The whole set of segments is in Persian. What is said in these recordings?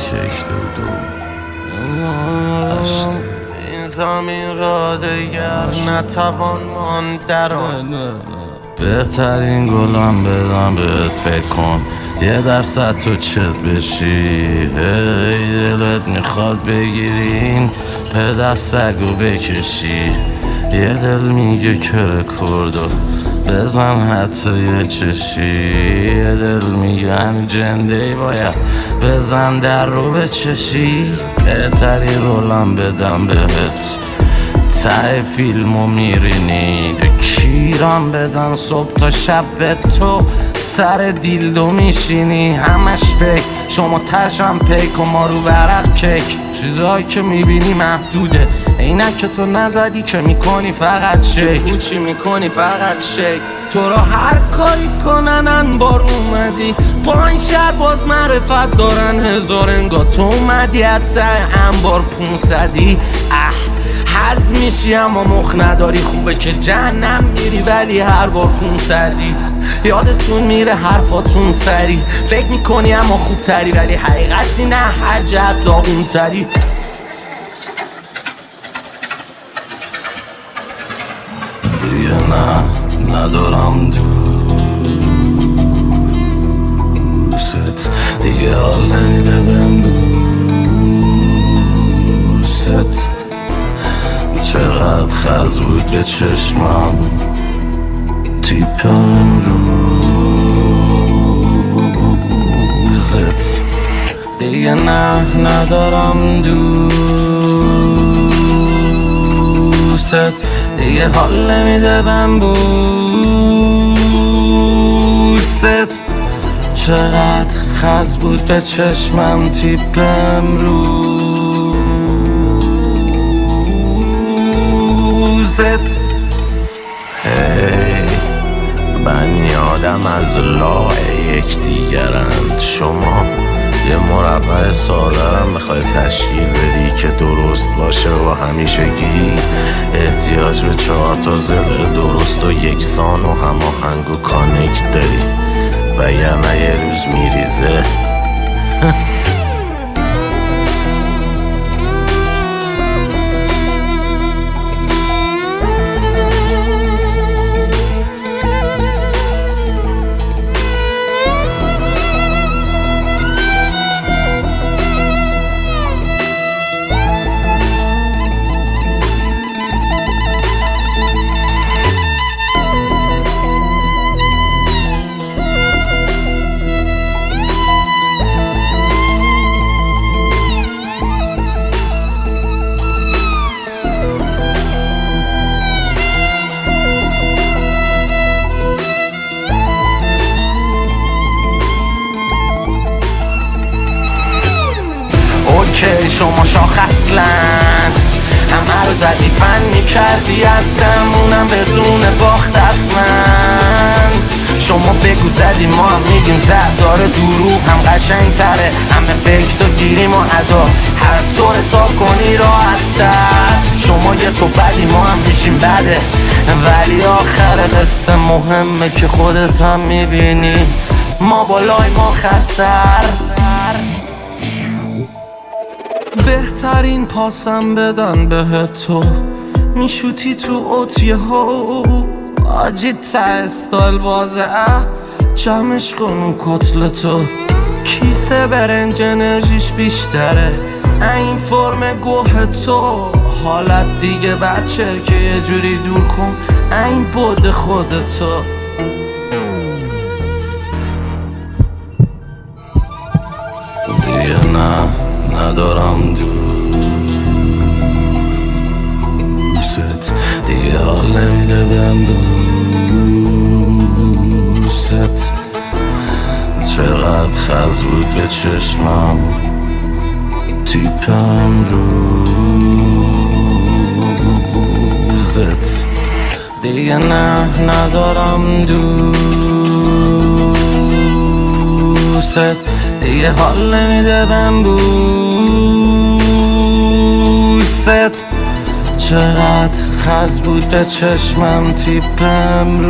کیک دو این زمین را دیگر نتوان ماند در آن. بهترین گلم بدم بهت فکر کن 1% تو چت بشی. هی دلت میخواد بگیرین پدر سگو بکشی. یه دل میگه کره کردو بزن حتی یه چشی. یه دل میگه همین جندهی باید بزن در رو بچشی. بهترین رولم بدم بهت ته فیلمو میرینی. کیرم بدن صبح تا شب به تو سر دیلدو میشینی. همش فکر شما تشم پیک و ما رو ورق کیک. چیزایی که میبینی محدوده اینک که تو نزدی که میکنی فقط شک. چی میکنی فقط شک. تو را هر کاریت کنن انبار اومدی. با این شهر باز معرفت دارن هزار انگار تو اومدی حتی انبار 500ی. حز میشی اما مخ نداری. خوبه که جهنم میری ولی هر بار خون سردی. یادتون میره حرفاتون سری. فکر میکنی اما خوب تری ولی حقیقتی نه هر جهت داغون تری. دیگه نه ندارم دوست. دیگه حال نمیده بهم دوست. چقدر خز بود به چشمم تیپم روزت. دیگه نه ندارم دوست. دیگه حال نمیده بهم بوست. چقدر خز بود به چشمم تیپم روزت. هی بنی آدم از لاه یکدیگرند. شما یه مربع ساده میخوای تشکیل بدی که درست باشه و همیشگی احتیاج به 4 تا ضلع درست و یکسان و هماهنگ و کانکت داری وگرنه یه روز میریزه. اوکی شما شاخ اصلن همه رو زدی فن میکردی از دمونم بدون باخت حتمن. شما بگو زدی ما هم میگیم زد. داره دروغ هم قشنگ تره. همه فکر تو گیریم و ادا هر طور حساب کنی راحت تر. شما یه تو بدی ما هم میشیم بده ولی آخر قصه مهمه که خودت هم میبینی ما بالای ما خسر. بهترین پاسم بدن بهت تو میشوتی تو اوتیه ها. آجی تا استایل بازه جمعش کن اون کتلتو. کیسه برنج انرژیش بیشتره این فرم گوه تو. حالت دیگه بچه که یه جوری دور کن این بود خودتو. دیگه نه ندارم دوست. دیگه حال نمیده بهم دوست. چقدر خز بود به چشمم تیپم روزت. دیگه نه ندارم دوست. دیگه حال نمیده بهم بوست. چقدر خز بود به چشمم تیپم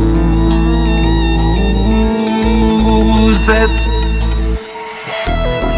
روزت.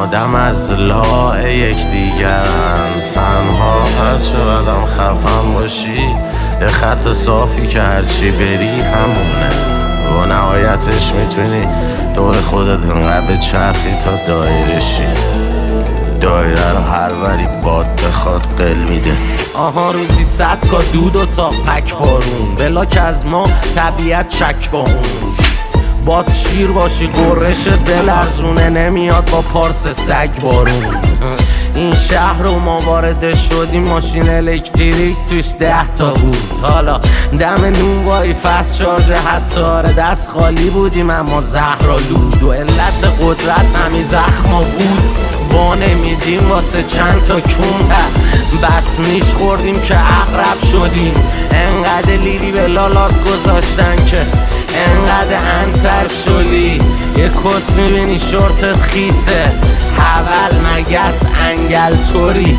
آدم از لاع یکدیگرن. تنها هرچقدرم خفم باشی یه خط صافی که هرچی بری همونه. و نهایتش میتونی دور خودت انقدر بچرخی تا دایره شی. دایره رو هر وری باد بخواد قل میده. آها روزی 100 کا دود و تا پک بارون. بلاک از ما طبیعت چک با اون. باز شیر باشی گرشت بلرزونه. نمیاد با پارس سگ بارون. این شهر رو ما وارد شدیم ماشین الکتریک توش 10 تا بود. حالا دم نون وای فست شارژ حتی دست خالی بودیم اما زهرآلود. و علت قدرت همین زخما بود. با نمیدیم واسه چند تا کون بس نیش خوردیم که اقرب شدیم. انقدر لیلی به لالات گذاشتن که انقدر انتر شدی. یه کس میبینی شورتت خیسه. حول مگس انگل توری.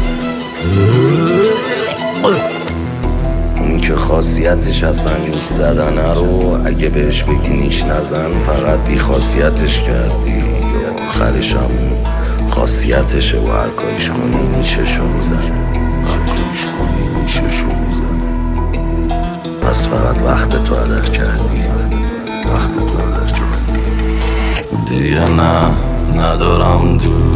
اونی که خاصیتش اصلا نیش زدنه رو اگه بهش بگی نیش نزن فقط بی خاصیتش کردی. آخرش هم خاصیتشه و هر کاریش کنی نیششو میزنه. هر کاریش کنی نیششو میزنه. پس فقط وقت تو هدر کردی. وقت تو هدر کردی. دیگه ندارم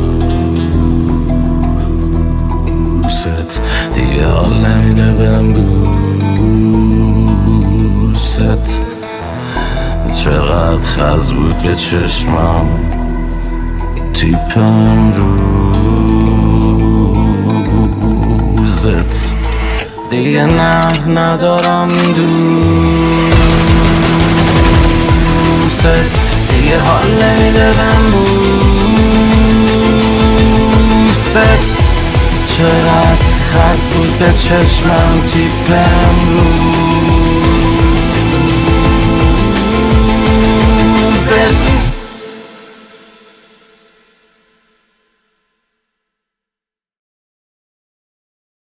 دوست. دیگه حال نمیده بهم بوست. چقدر خز بود به چشمم تیپم روزت. دیگه ندارم دوست. دیگه حال نمیده بهم بوست. چقدر خط بود به چشمم تیپم روزت.